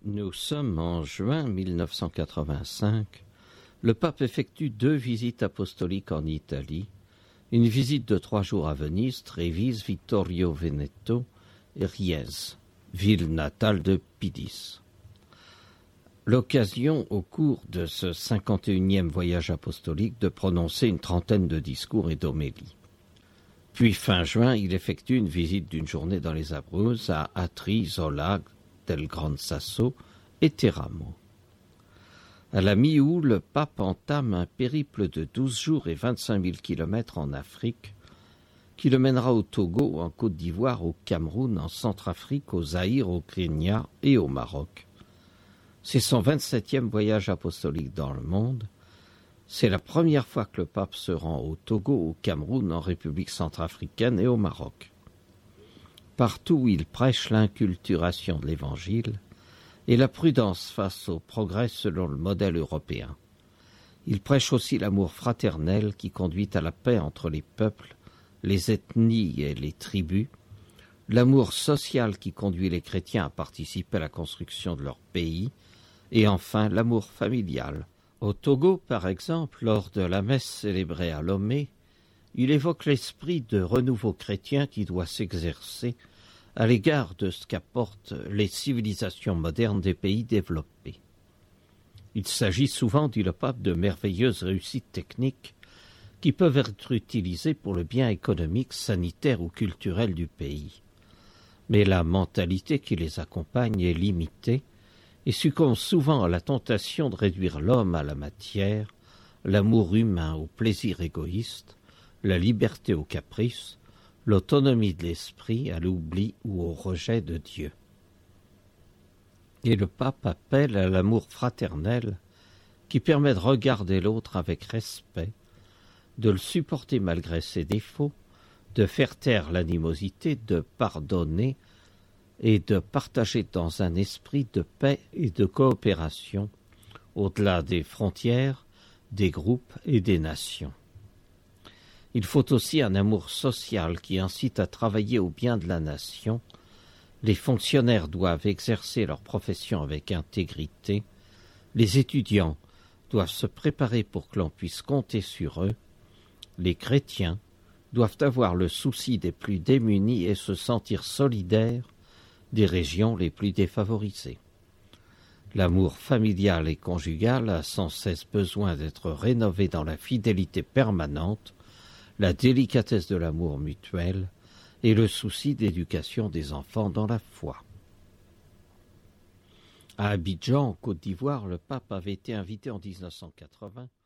Nous sommes en juin 1985. Le pape effectue 2 visites apostoliques en Italie, une visite de 3 jours à Venise, Trévise, Vittorio Veneto et Riese, ville natale de Pidis. L'occasion, au cours de ce 51e voyage apostolique, de prononcer une trentaine de discours et d'homélies. Puis fin juin, il effectue une visite d'une journée dans les Abruzzes à Atri, Zola, del Gran Sasso et Teramo. À la mi-août, le pape entame un périple de 12 jours et 25 000 kilomètres en Afrique, qui le mènera au Togo, en Côte d'Ivoire, au Cameroun, en Centrafrique, au Zaïre, au Kenya et au Maroc. C'est son 27e voyage apostolique dans le monde. C'est la première fois que le pape se rend au Togo, au Cameroun, en République centrafricaine et au Maroc. Partout où il prêche l'inculturation de l'Évangile et la prudence face au progrès selon le modèle européen. Il prêche aussi l'amour fraternel qui conduit à la paix entre les peuples, les ethnies et les tribus, l'amour social qui conduit les chrétiens à participer à la construction de leur pays, et enfin l'amour familial. Au Togo, par exemple, lors de la messe célébrée à Lomé, il évoque l'esprit de renouveau chrétien qui doit s'exercer à l'égard de ce qu'apportent les civilisations modernes des pays développés. Il s'agit souvent, dit le pape, de merveilleuses réussites techniques qui peuvent être utilisées pour le bien économique, sanitaire ou culturel du pays. Mais la mentalité qui les accompagne est limitée et succombe souvent à la tentation de réduire l'homme à la matière, l'amour humain au plaisir égoïste, la liberté au caprice, l'autonomie de l'esprit à l'oubli ou au rejet de Dieu. Et le pape appelle à l'amour fraternel qui permet de regarder l'autre avec respect, de le supporter malgré ses défauts, de faire taire l'animosité, de pardonner et de partager dans un esprit de paix et de coopération au-delà des frontières, des groupes et des nations. Il faut aussi un amour social qui incite à travailler au bien de la nation. Les fonctionnaires doivent exercer leur profession avec intégrité. Les étudiants doivent se préparer pour que l'on puisse compter sur eux. Les chrétiens doivent avoir le souci des plus démunis et se sentir solidaires des régions les plus défavorisées. L'amour familial et conjugal a sans cesse besoin d'être rénové dans la fidélité permanente, la délicatesse de l'amour mutuel et le souci d'éducation des enfants dans la foi. À Abidjan, en Côte d'Ivoire, le pape avait été invité en 1980